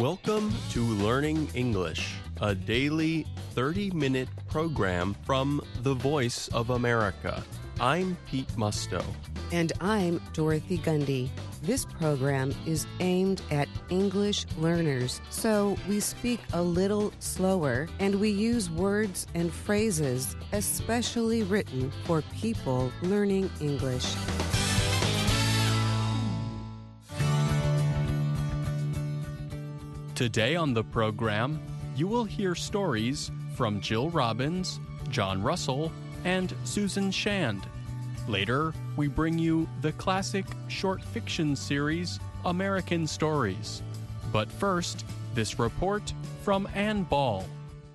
Welcome to Learning English, a daily 30-minute program from the Voice of America. I'm Pete Musto. And I'm Dorothy Gundy. This program is aimed at English learners, so we speak a little slower and we use words and phrases especially written for people learning English. Today on the program, you will hear stories from Jill Robbins, John Russell, and Susan Shand. Later, we bring you the classic short fiction series, American Stories. But first, this report from Ann Ball.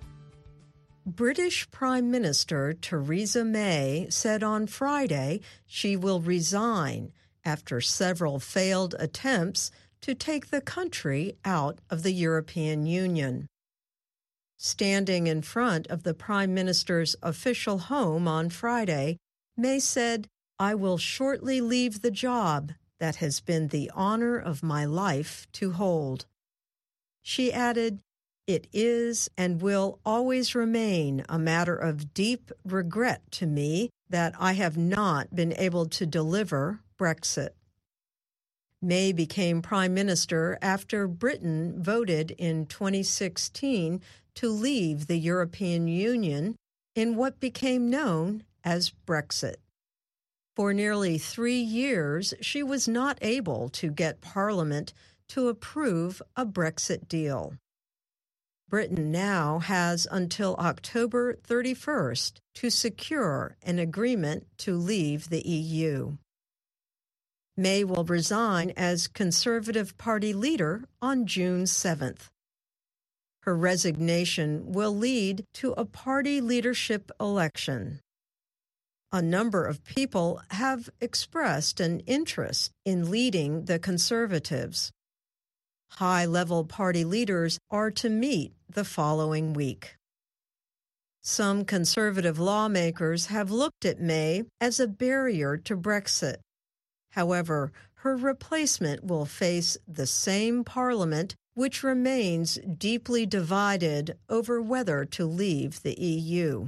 British Prime Minister Theresa May said on Friday she will resign after several failed attempts to take the country out of the European Union. Standing in front of the Prime Minister's official home on Friday, May said, "I will shortly leave the job that has been the honor of my life to hold." She added, "It is and will always remain a matter of deep regret to me that I have not been able to deliver Brexit." May became Prime Minister after Britain voted in 2016 to leave the European Union in what became known as Brexit. For nearly 3 years, she was not able to get Parliament to approve a Brexit deal. Britain now has until October 31st to secure an agreement to leave the EU. May will resign as Conservative Party leader on June 7th. Her resignation will lead to a party leadership election. A number of people have expressed an interest in leading the Conservatives. High-level party leaders are to meet the following week. Some Conservative lawmakers have looked at May as a barrier to Brexit. However, her replacement will face the same Parliament which remains deeply divided over whether to leave the EU.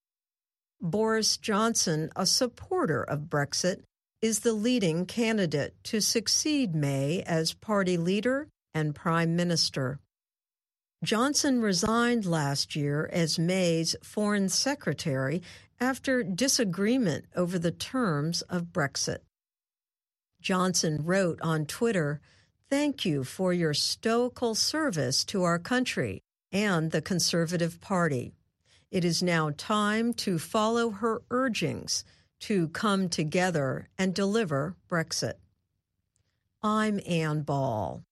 Boris Johnson, a supporter of Brexit, is the leading candidate to succeed May as party leader and Prime Minister. Johnson resigned last year as May's Foreign Secretary after disagreement over the terms of Brexit. Johnson wrote on Twitter, "Thank you for your stoical service to our country and the Conservative Party. It is now time to follow her urgings to come together and deliver Brexit." I'm Ann Ball.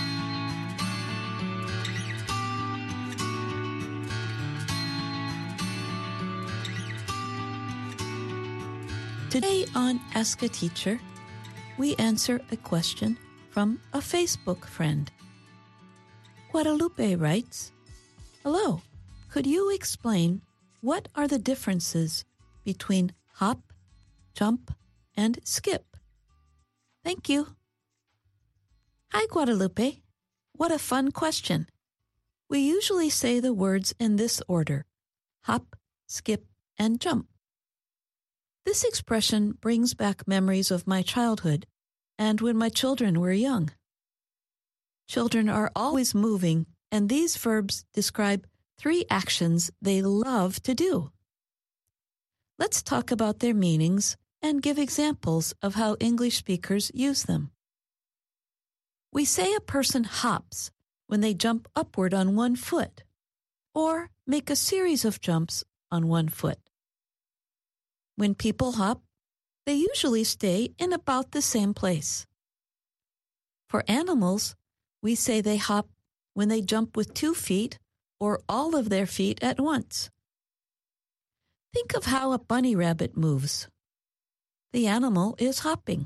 Today on Ask a Teacher, we answer a question from a Facebook friend. Guadalupe writes, "Hello, could you explain what are the differences between hop, jump, and skip? Thank you." Hi, Guadalupe. What a fun question. We usually say the words in this order: hop, skip, and jump. This expression brings back memories of my childhood and when my children were young. Children are always moving, and these verbs describe 3 actions they love to do. Let's talk about their meanings and give examples of how English speakers use them. We say a person hops when they jump upward on one foot, or make a series of jumps on one foot. When people hop, they usually stay in about the same place. For animals, we say they hop when they jump with 2 feet or all of their feet at once. Think of how a bunny rabbit moves. The animal is hopping.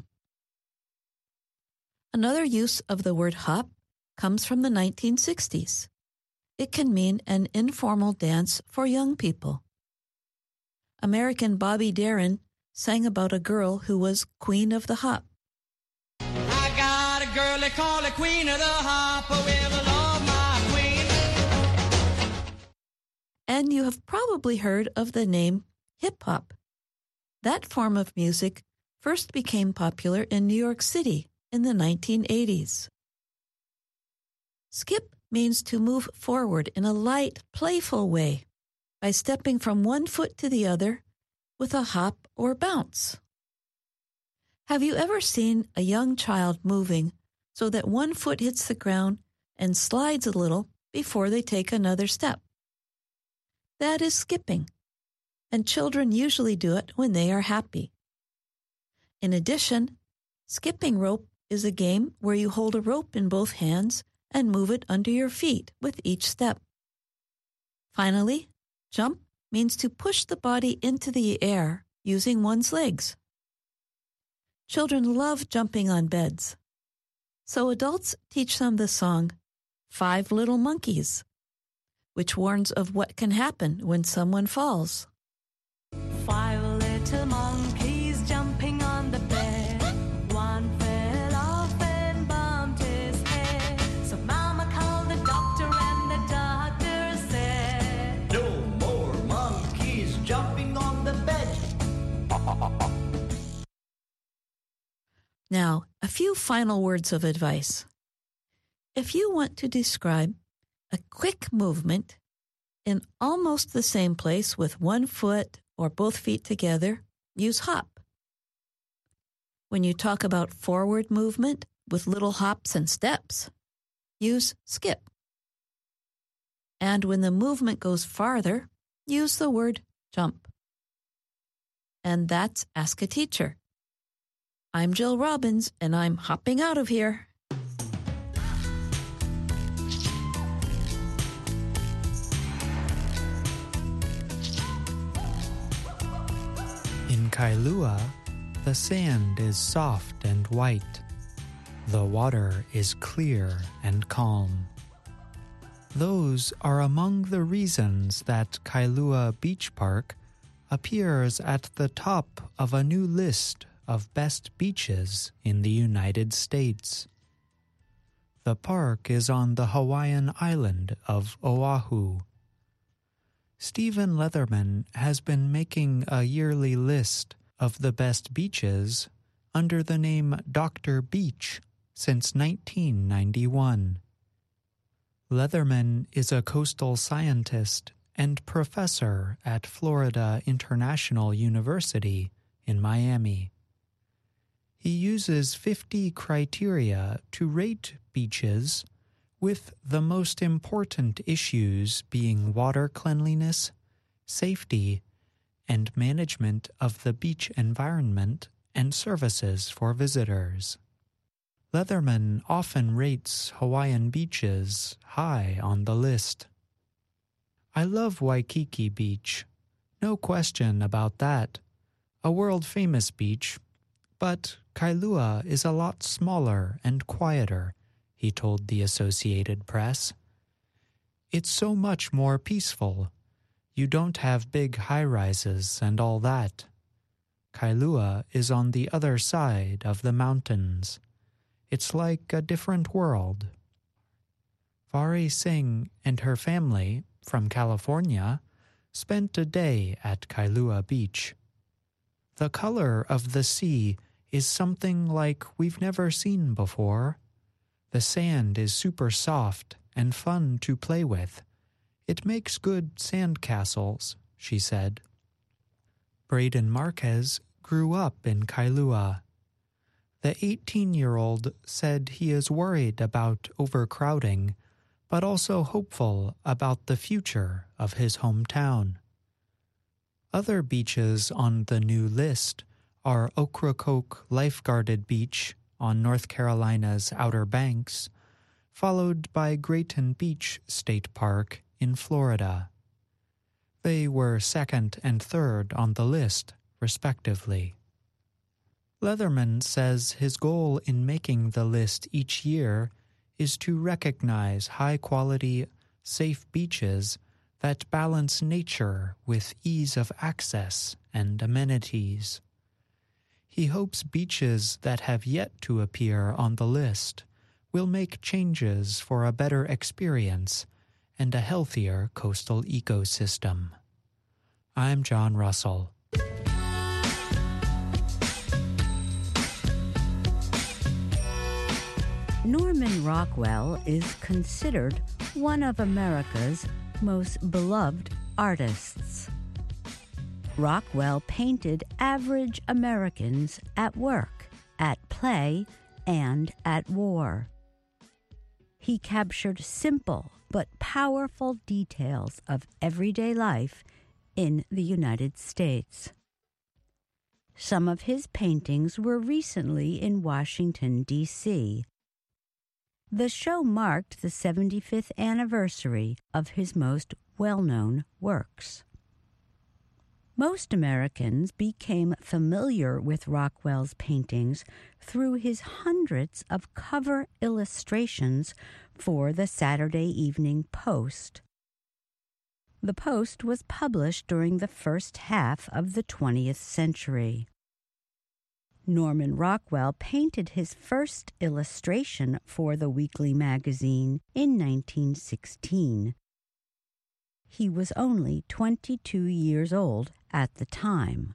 Another use of the word hop comes from the 1960s. It can mean an informal dance for young people. American Bobby Darin sang about a girl who was Queen of the Hop. I got a girl they call the Queen of the Hop. Well, I love my And you have probably heard of the name hip-hop. That form of music first became popular in New York City in the 1980s. Skip means to move forward in a light, playful way by stepping from one foot to the other with a hop or bounce. Have you ever seen a young child moving so that one foot hits the ground and slides a little before they take another step? That is skipping, and children usually do it when they are happy. In addition, skipping rope is a game where you hold a rope in both hands and move it under your feet with each step. Finally, jump means to push the body into the air using one's legs. Children love jumping on beds, so adults teach them the song, Five Little Monkeys, which warns of what can happen when someone falls. 5 little monkeys jumping on the bed. One fell off and bumped his head. So Mama called the doctor and the doctor said, "No more monkeys jumping on the bed." Now, a few final words of advice. If you want to describe a quick movement in almost the same place with one foot or both feet together, use hop. When you talk about forward movement with little hops and steps, use skip. And when the movement goes farther, use the word jump. And that's Ask a Teacher. I'm Jill Robbins, and I'm hopping out of here. In Kailua, the sand is soft and white. The water is clear and calm. Those are among the reasons that Kailua Beach Park appears at the top of a new list of best beaches in the United States. The park is on the Hawaiian island of Oahu. Stephen Leatherman has been making a yearly list of the best beaches under the name Dr. Beach since 1991. Leatherman is a coastal scientist and professor at Florida International University in Miami. He uses 50 criteria to rate beaches, with the most important issues being water cleanliness, safety, and management of the beach environment and services for visitors. Leatherman often rates Hawaiian beaches high on the list. I love Waikiki Beach, no question about that, a world-famous beach, but Kailua is a lot smaller and quieter, he told the Associated Press. It's so much more peaceful. You don't have big high-rises and all that. Kailua is on the other side of the mountains. It's like a different world. Vari Singh and her family, from California, spent a day at Kailua Beach. The color of the sea is something like we've never seen before. The sand is super soft and fun to play with. It makes good sand castles, she said. Braden Marquez grew up in Kailua. The 18-year-old said he is worried about overcrowding, but also hopeful about the future of his hometown. Other beaches on the new list are Ocracoke Lifeguarded Beach on North Carolina's Outer Banks, followed by Grayton Beach State Park in Florida. They were second and third on the list, respectively. Leatherman says his goal in making the list each year is to recognize high-quality, safe beaches that balance nature with ease of access and amenities. He hopes beaches that have yet to appear on the list will make changes for a better experience and a healthier coastal ecosystem. I'm John Russell. Norman Rockwell is considered one of America's most beloved artists. Rockwell painted average Americans at work, at play, and at war. He captured simple but powerful details of everyday life in the United States. Some of his paintings were recently in Washington, D.C. The show marked the 75th anniversary of his most well-known works. Most Americans became familiar with Rockwell's paintings through his hundreds of cover illustrations for the Saturday Evening Post. The Post was published during the first half of the 20th century. Norman Rockwell painted his first illustration for the weekly magazine in 1916. He was only 22 years old at the time.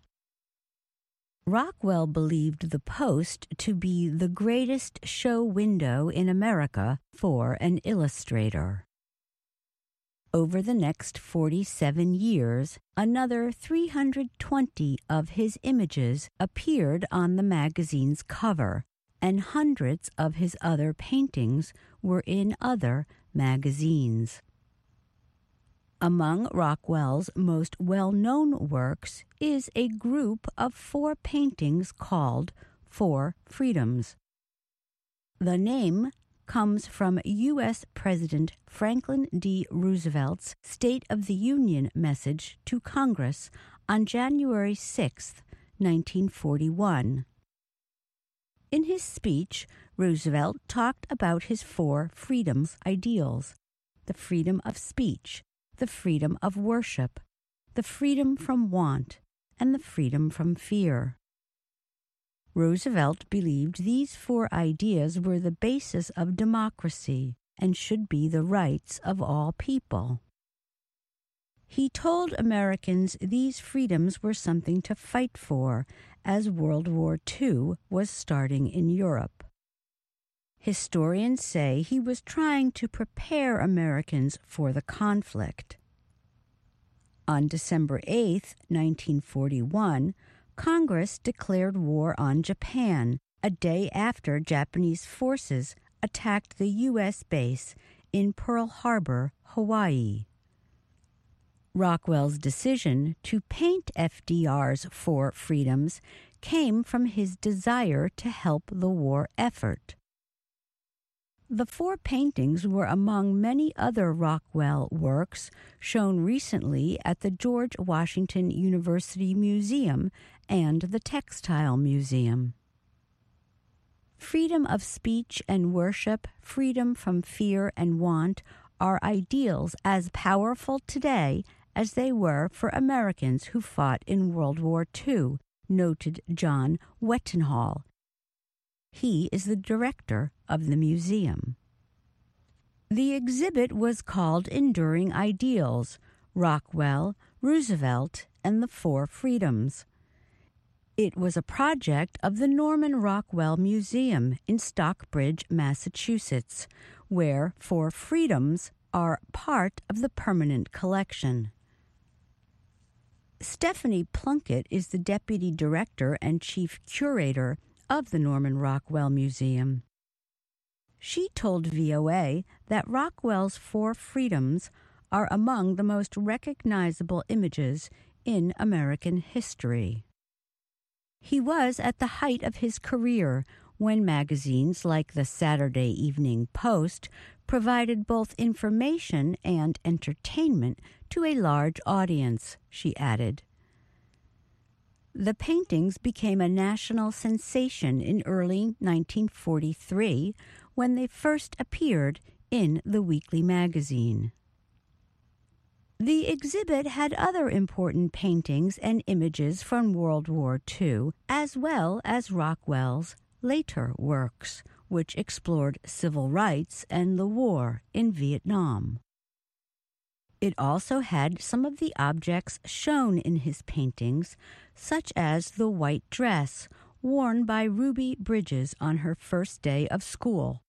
Rockwell believed the Post to be the greatest show window in America for an illustrator. Over the next 47 years, another 320 of his images appeared on the magazine's cover, and hundreds of his other paintings were in other magazines. Among Rockwell's most well-known works is a group of 4 paintings called Four Freedoms. The name comes from U.S. President Franklin D. Roosevelt's State of the Union message to Congress on January 6, 1941. In his speech, Roosevelt talked about his 4 freedoms ideals: the freedom of speech, the freedom of worship, the freedom from want, and the freedom from fear. Roosevelt believed these 4 ideas were the basis of democracy and should be the rights of all people. He told Americans these freedoms were something to fight for, as World War II was starting in Europe. Historians say he was trying to prepare Americans for the conflict. On December 8, 1941, Congress declared war on Japan, a day after Japanese forces attacked the U.S. base in Pearl Harbor, Hawaii. Rockwell's decision to paint FDR's 4 freedoms came from his desire to help the war effort. The 4 paintings were among many other Rockwell works shown recently at the George Washington University Museum and the Textile Museum. Freedom of speech and worship, freedom from fear and want are ideals as powerful today as they were for Americans who fought in World War II, noted John Wettenhall. He is the director of the museum. The exhibit was called Enduring Ideals: Rockwell, Roosevelt, and the 4 Freedoms. It was a project of the Norman Rockwell Museum in Stockbridge, Massachusetts, where 4 Freedoms are part of the permanent collection. Stephanie Plunkett is the deputy director and chief curator of the Norman Rockwell Museum. She told VOA that Rockwell's 4 Freedoms are among the most recognizable images in American history. He was at the height of his career when magazines like the Saturday Evening Post provided both information and entertainment to a large audience, she added. The paintings became a national sensation in early 1943 when they first appeared in the weekly magazine. The exhibit had other important paintings and images from World War II, as well as Rockwell's later works, which explored civil rights and the war in Vietnam. It also had some of the objects shown in his paintings, such as the white dress worn by Ruby Bridges on her first day of school.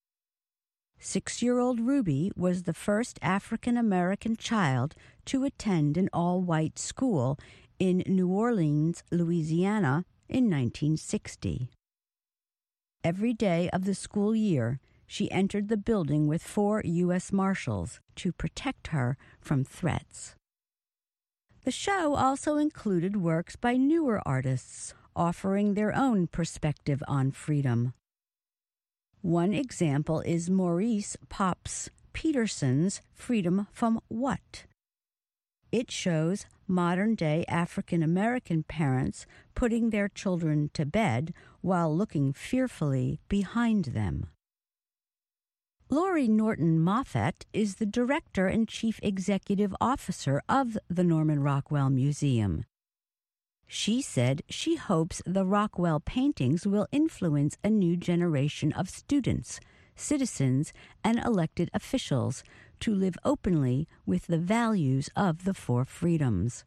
6-year-old Ruby was the first African-American child to attend an all-white school in New Orleans, Louisiana, in 1960. Every day of the school year, she entered the building with 4 U.S. Marshals to protect her from threats. The show also included works by newer artists, offering their own perspective on freedom. One example is Maurice Pops Peterson's Freedom from What? It shows modern-day African-American parents putting their children to bed while looking fearfully behind them. Laurie Norton Moffett is the director and chief executive officer of the Norman Rockwell Museum. She said she hopes the Rockwell paintings will influence a new generation of students, citizens, and elected officials to live openly with the values of the 4 freedoms.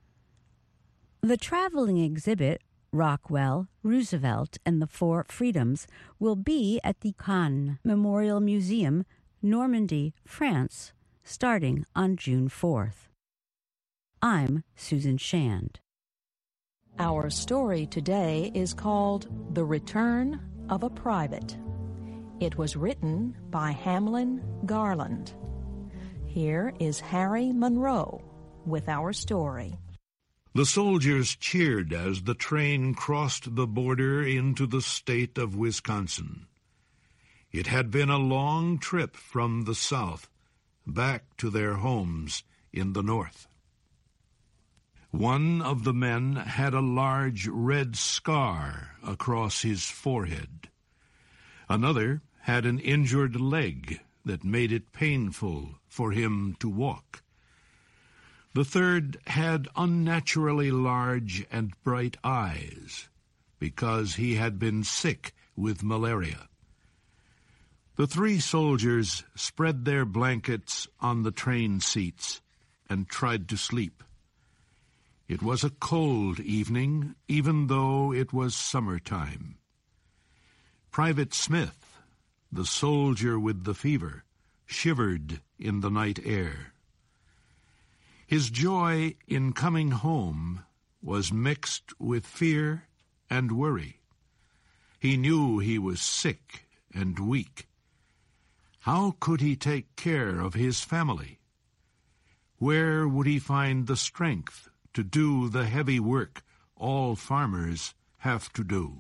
The traveling exhibit, Rockwell, Roosevelt, and the 4 Freedoms, will be at the Cannes Memorial Museum, Normandy, France, starting on June 4th. I'm Susan Shand. Our story today is called The Return of a Private. It was written by Hamlin Garland. Here is Harry Monroe with our story. The soldiers cheered as the train crossed the border into the state of Wisconsin. It had been a long trip from the south back to their homes in the north. One of the men had a large red scar across his forehead. Another had an injured leg that made it painful for him to walk. The third had unnaturally large and bright eyes because he had been sick with malaria. The 3 soldiers spread their blankets on the train seats and tried to sleep. It was a cold evening, even though it was summertime. Private Smith, the soldier with the fever, shivered in the night air. His joy in coming home was mixed with fear and worry. He knew he was sick and weak. How could he take care of his family? Where would he find the strength to do the heavy work all farmers have to do?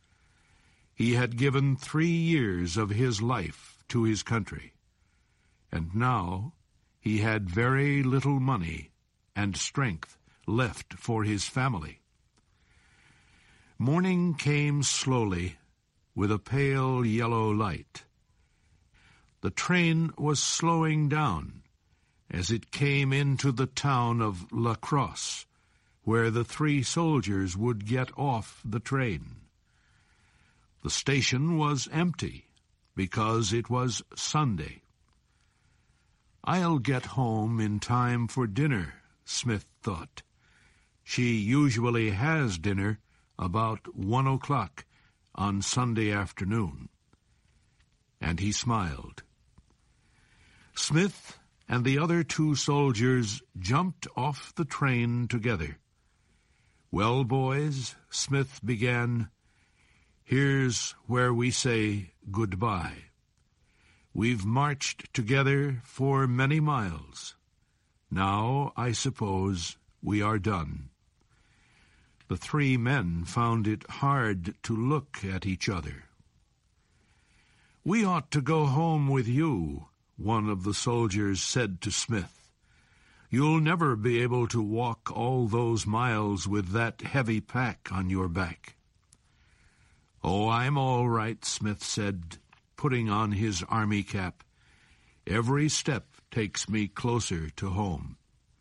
He had given 3 years of his life to his country, and now he had very little money and strength left for his family. Morning came slowly with a pale yellow light. The train was slowing down as it came into the town of La Crosse, where the 3 soldiers would get off the train. The station was empty because it was Sunday. "I'll get home in time for dinner," Smith thought. "She usually has dinner about 1 o'clock on Sunday afternoon." And he smiled. Smith and the other 2 soldiers jumped off the train together. "Well, boys," Smith began, "here's where we say goodbye. We've marched together for many miles. Now, I suppose, we are done." The 3 men found it hard to look at each other. "We ought to go home with you," one of the soldiers said to Smith. "You'll never be able to walk all those miles with that heavy pack on your back." "Oh, I'm all right," Smith said, putting on his army cap. "Every step takes me closer to home."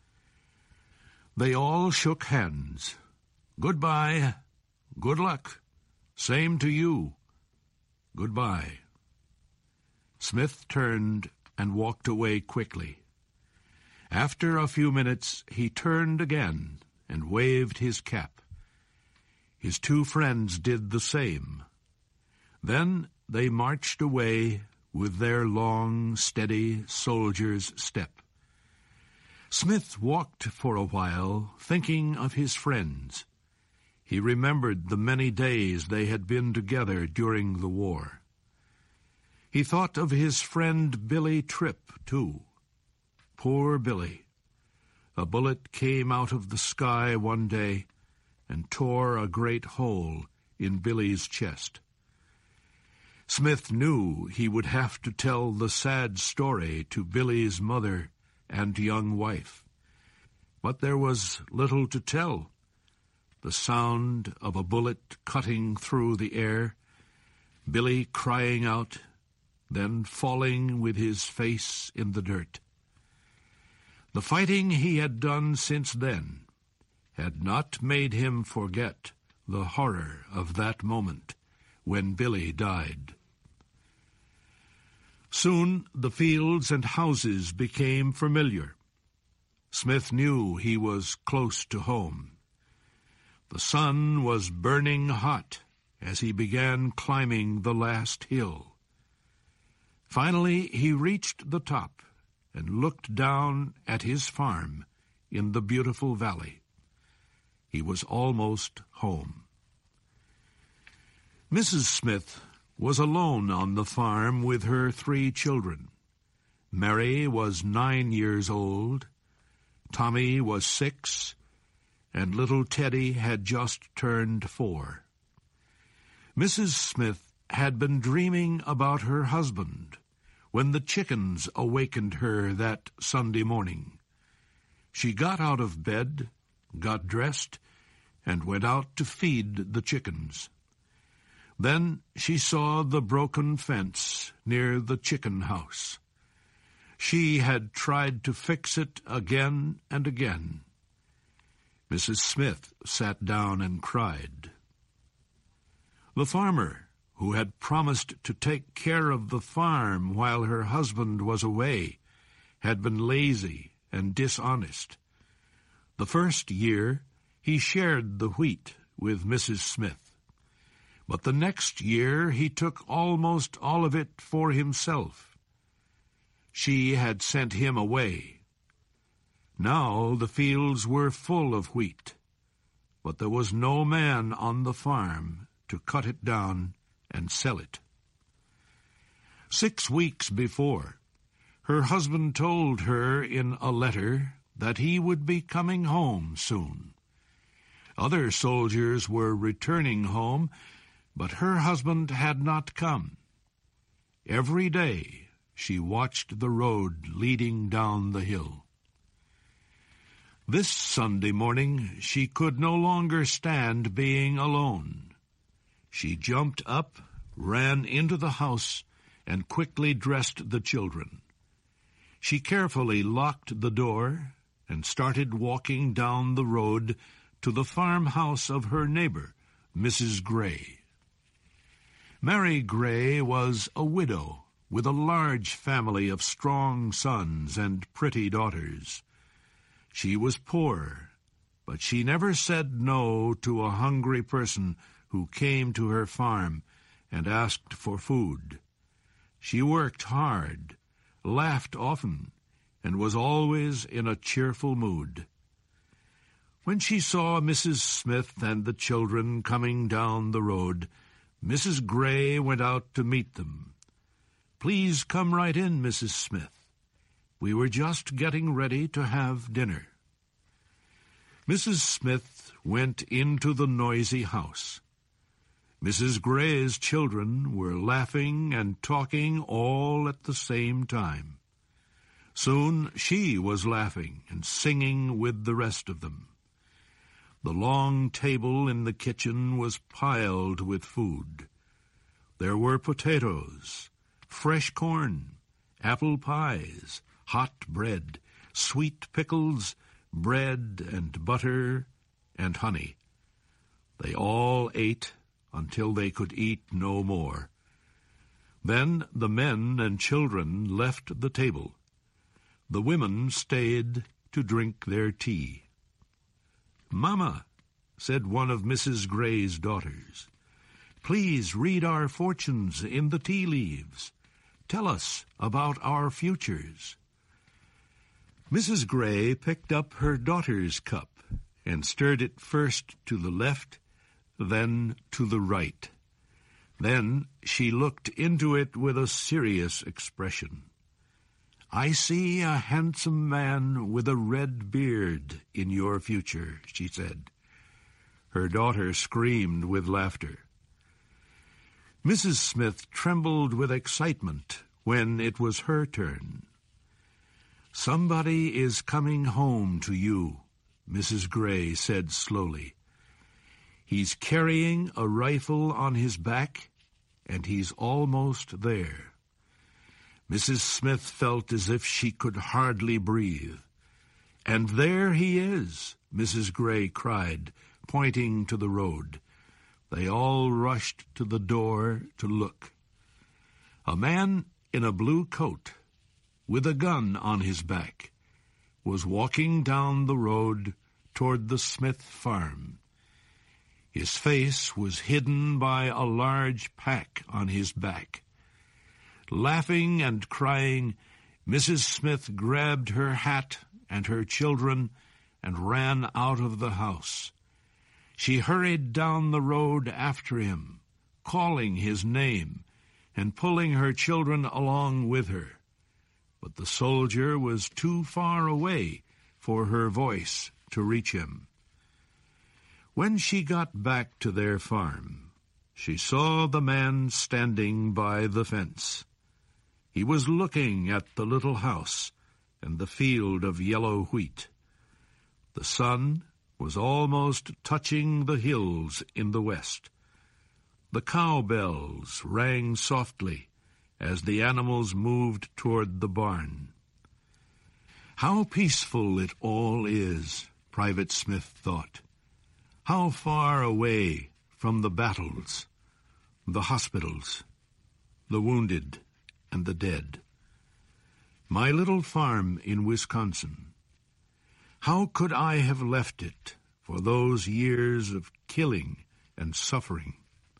They all shook hands. "Goodbye. Good luck. Same to you. Goodbye." Smith turned and walked away quickly. After a few minutes, he turned again and waved his cap. His two friends did the same. Then they marched away with their long, steady soldier's step. Smith walked for a while, thinking of his friends. He remembered the many days they had been together during the war. He thought of his friend Billy Tripp, too. Poor Billy. A bullet came out of the sky one day and tore a great hole in Billy's chest. Smith knew he would have to tell the sad story to Billy's mother and young wife. But there was little to tell. The sound of a bullet cutting through the air, Billy crying out, then falling with his face in the dirt. The fighting he had done since then had not made him forget the horror of that moment when Billy died. Soon the fields and houses became familiar. Smith knew he was close to home. The sun was burning hot as he began climbing the last hill. Finally, he reached the top and looked down at his farm in the beautiful valley. He was almost home. Mrs. Smith was alone on the farm with her 3 children. Mary was 9 years old, Tommy was 6, and little Teddy had just turned 4. Mrs. Smith had been dreaming about her husband when the chickens awakened her that Sunday morning. She got out of bed, got dressed, and went out to feed the chickens. Then she saw the broken fence near the chicken house. She had tried to fix it again and again. Mrs. Smith sat down and cried. The farmer, who had promised to take care of the farm while her husband was away, had been lazy and dishonest. The first year, he shared the wheat with Mrs. Smith. But the next year he took almost all of it for himself. She had sent him away. Now the fields were full of wheat, but there was no man on the farm to cut it down and sell it. 6 weeks before, her husband told her in a letter that he would be coming home soon. Other soldiers were returning home, but her husband had not come. Every day she watched the road leading down the hill. This Sunday morning she could no longer stand being alone. She jumped up, ran into the house, and quickly dressed the children. She carefully locked the door and started walking down the road to the farmhouse of her neighbor, Mrs. Gray. Mary Gray was a widow with a large family of strong sons and pretty daughters. She was poor, but she never said no to a hungry person who came to her farm and asked for food. She worked hard, laughed often, and was always in a cheerful mood. When she saw Mrs. Smith and the children coming down the road, Mrs. Gray went out to meet them. "Please come right in, Mrs. Smith. We were just getting ready to have dinner." Mrs. Smith went into the noisy house. Mrs. Gray's children were laughing and talking all at the same time. Soon she was laughing and singing with the rest of them. The long table in the kitchen was piled with food. There were potatoes, fresh corn, apple pies, hot bread, sweet pickles, bread and butter and honey. They all ate until they could eat no more. Then the men and children left the table. The women stayed to drink their tea. "Mama," said one of Mrs. Gray's daughters, "please read our fortunes in the tea leaves. Tell us about our futures." Mrs. Gray picked up her daughter's cup and stirred it first to the left, then to the right. Then she looked into it with a serious expression. "I see a handsome man with a red beard in your future," she said. Her daughter screamed with laughter. Mrs. Smith trembled with excitement when it was her turn. "Somebody is coming home to you," Mrs. Gray said slowly. "He's carrying a rifle on his back, and he's almost there." Mrs. Smith felt as if she could hardly breathe. "And there he is," Mrs. Gray cried, pointing to the road. They all rushed to the door to look. A man in a blue coat, with a gun on his back, was walking down the road toward the Smith farm. His face was hidden by a large pack on his back. Laughing and crying, Mrs. Smith grabbed her hat and her children and ran out of the house. She hurried down the road after him, calling his name and pulling her children along with her. But the soldier was too far away for her voice to reach him. When she got back to their farm, she saw the man standing by the fence. He was looking at the little house and the field of yellow wheat. The sun was almost touching the hills in the west. The cowbells rang softly as the animals moved toward the barn. "How peaceful it all is," Private Smith thought. "How far away from the battles, the hospitals, the wounded, and the dead. My little farm in Wisconsin. How could I have left it for those years of killing and suffering?"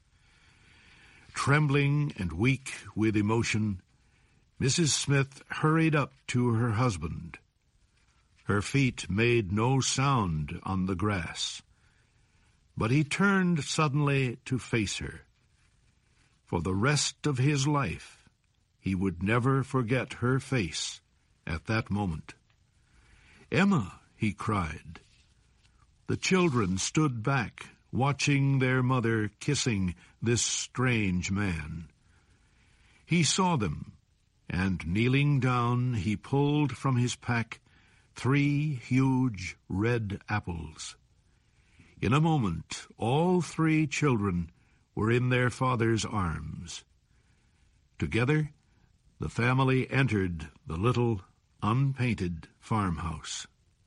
Trembling and weak with emotion, Mrs. Smith hurried up to her husband. Her feet made no sound on the grass, but he turned suddenly to face her. For the rest of his life, he would never forget her face at that moment. "Emma," he cried. The children stood back, watching their mother kissing this strange man. He saw them, and kneeling down, he pulled from his pack 3 huge red apples. In a moment, all 3 children were in their father's arms. Together, the family entered the little, unpainted farmhouse.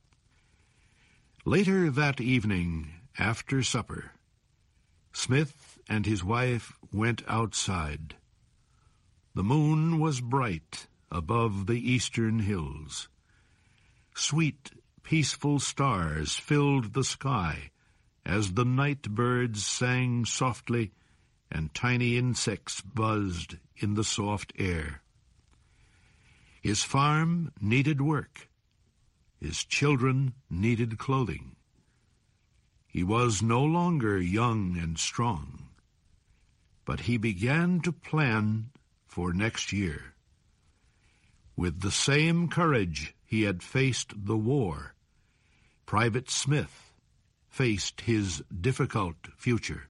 Later that evening, after supper, Smith and his wife went outside. The moon was bright above the eastern hills. Sweet, peaceful stars filled the sky as the night birds sang softly and tiny insects buzzed in the soft air. His farm needed work. His children needed clothing. He was no longer young and strong, but he began to plan for next year. With the same courage he had faced the war, Private Smith faced his difficult future.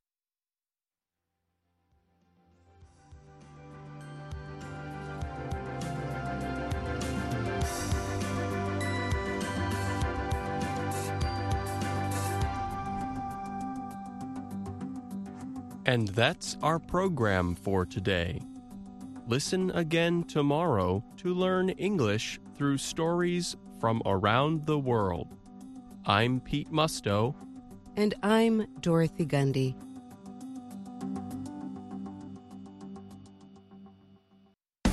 And that's our program for today. Listen again tomorrow to learn English through stories from around the world. I'm Pete Musto. And I'm Dorothy Gundy.